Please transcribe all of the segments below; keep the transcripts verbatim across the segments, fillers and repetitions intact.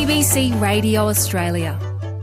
B C Radio Australia.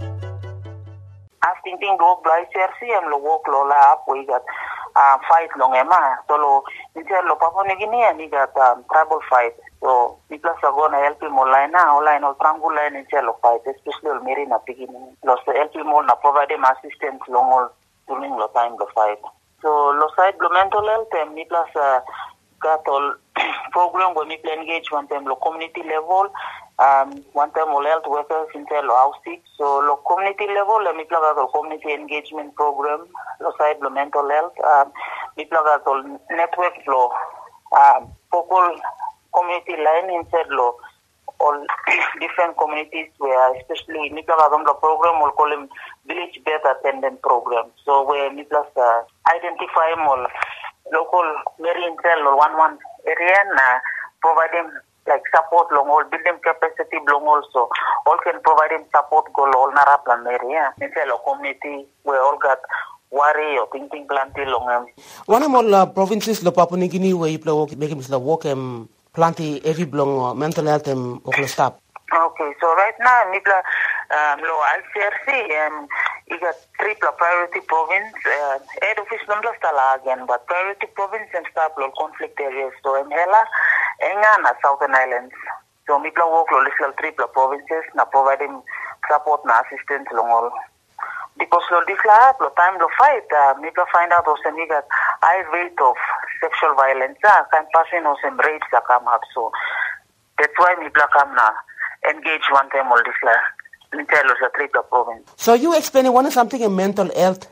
As ting ting dog blai sersi am lo walk lo la up we got uh, fight long ema so lo inter lo Papua New Guinea ni got um, tribal fight so nikla sagona L P mo line na line o triangle line inter lo fight especially lo meri na beginning lo so L P mo na provide them assistance long all during lo time lo fight so lo side lo mental health and nikla sa got all program when we engage one time lo community level. Um, one time all health workers in the housing. So, lo community level, let me plug out the community engagement program, lo side lo mental health, um, me plug out the network lo, um, focal community line inside lo, all different communities where especially me plug out the program, we'll call them village birth attendant program. So, where me plus uh, identify all local marine cell or one one area and uh, provide them like support long all, build them capacity long also. All can provide them support goal all naraplan area. Inside a community where all got worry or thinking planty long. One of all uh, provinces lo Papua New Guinea where you play work make him work um planty every blong uh, mental health um or stop. Okay, so right now Mipla um lo I C R C um you got three priority province uh, head office number stala again but priority province and stop lo conflict areas so in Hela Enga na Southern Islands. So Mipla work lo listal three provinces na providing support na assistance long all. Because lo disla lo time lo fight uh, Mipla find out also we got high rate of sexual violence uh, can passing also rapes that come up so that's why Mipla come na engage one time all disla in tell us a three province. So you explaining one something in mental health.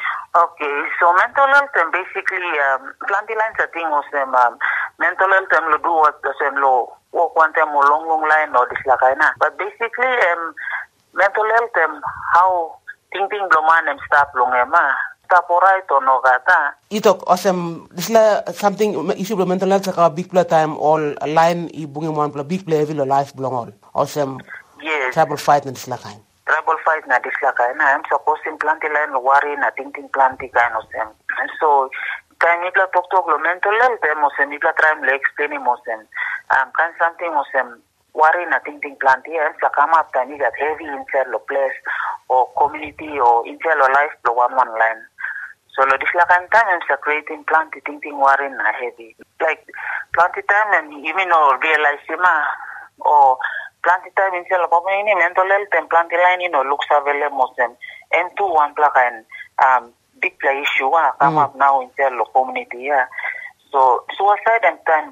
Okay, so mental health and basically um, planty lines are thing was them um, mental health and lo do what the same lo walk one time or long long line or this like na. But basically um mental health um how thinking lo man and stop long ema stop alright or no gata. Ito awesome this la something issue of mental health ka big play time all line I bungi mo an big play every life long all awesome yes trouble fight and this like Trouble fight na disla kaya na. I'm supposed in planty line worry na thinking planty kind of them. And so, kaya mipla talk talk lo mental health eh mosem mipla try mo explain mosem. Um, kan something mosem worry na thinking planty eh sa come up time got heavy inside lo place or community or inside lo life lo one one line. So lo disla kan time I'm sa creating planty thinking worry na heavy. Like planty time and you mean or realize ma or planty time in sel Papua ini mental health and planty line you know looks available mosem M two one plaka and um big play issue ah come mm. up now in sel community yeah so suicide and time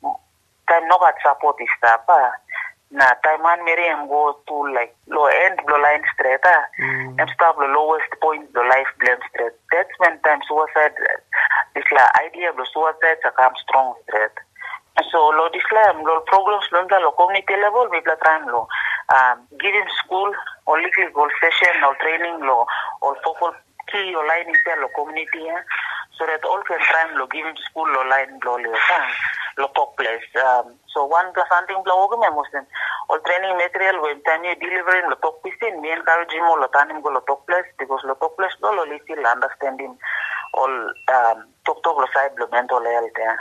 time no got support is stop ah na time man meri and go to like low end low line straight ah mm. and stop the lowest point the life blame straight that's when time suicide this la idea of suicide come strong straight. So, lo dislam, lo programs lo lo community level, we play time lo. Um, giving school, or legal goal session, or training lo, or focal key or line in lo community, eh? So that all can time lo giving school lo line lo lo lo talk place. Um, so one plus something lo ogo me mosen. All training material when time you delivering lo talk pisin, me encourage him lo tanim go lo talk place because lo talk place lo lo little understanding all um talk talk lo side lo mental health. Eh?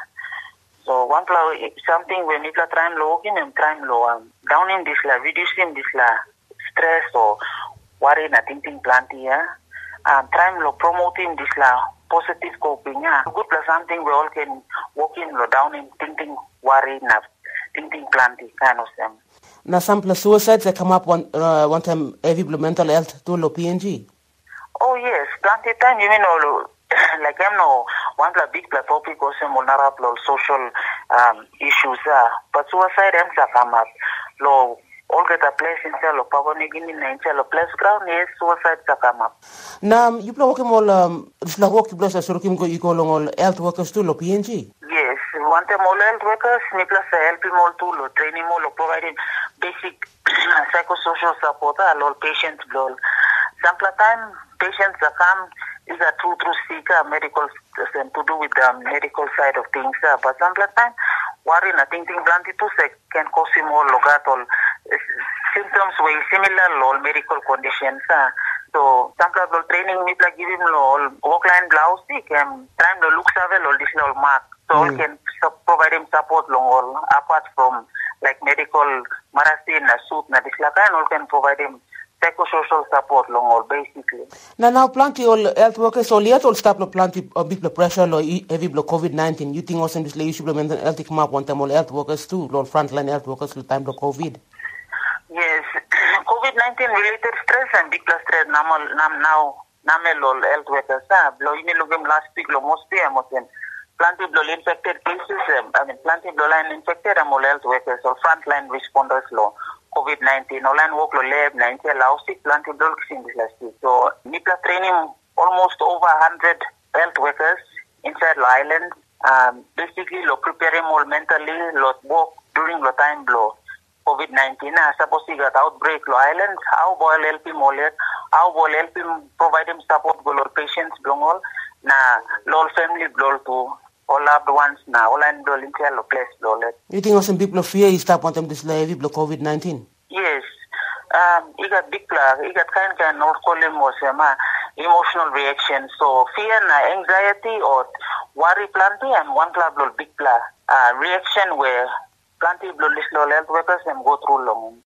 So one pla something when we try low in and try low um, down in this la reducing this la stress or worry na thinking planty yeah um try low promoting this la positive coping yeah good plus something we all can walk in low down in thinking worry na thinking planty kind of them. Na some plus suicides that come up one uh, one time every mental health to low P N G. Oh yes, planty time you mean all like I'm no one of the big topic also vulnerable social um, issues uh, but suicide ends up come up lo all get a place in the Papua New Guinea in the place ground yes suicide come up now you play working all um this la work plus so kim go you go along all health workers to lo P N G yes one time all health workers me plus help more to lo training more lo providing basic psychosocial support all patients all some time patients come is a true, true seeker, medical, to do with the medical side of things. Uh, but sometimes, worry, I think, planty to can cause him all logatol symptoms way similar all medical conditions. Uh. So, sometimes training me like give him all work line blouse, and time to look several all this all mark. So, mm. all can provide him support long all apart from like medical marasin na suit na disla kain all can provide him psychosocial support long all basically. Na now plenty all health workers all yet all stop plenty a big pressure lo heavy blow COVID nineteen. You think also this you should implement health come up one time all health workers too, all frontline health workers the time of COVID. Yes, COVID nineteen related stress and big stress namal nam now namel all health workers ah blow you look last week lo most pay amosen plenty blow infected cases I mean plenty blow line infected and all health workers or frontline responders lo COVID nineteen online work lo lab ninety allow sick plenty blow in this last week. So nipla training almost over one hundred health workers inside the island. Um, basically lo preparing more mentally lo work during the time blow COVID nineteen na suppose he got outbreak lo island how boil help him all how boil help him provide him support go lo patients blong all na lo family blow to all loved ones na all and blow in lo place blow let. You think also people fear is stop on them this heavy blow COVID nineteen? Yes. Um, he got big plug, he got kind of not call him was um, emotional reaction. So fear and anxiety or worry plenty and one club big plug uh, reaction where plenty blood health workers and go through long.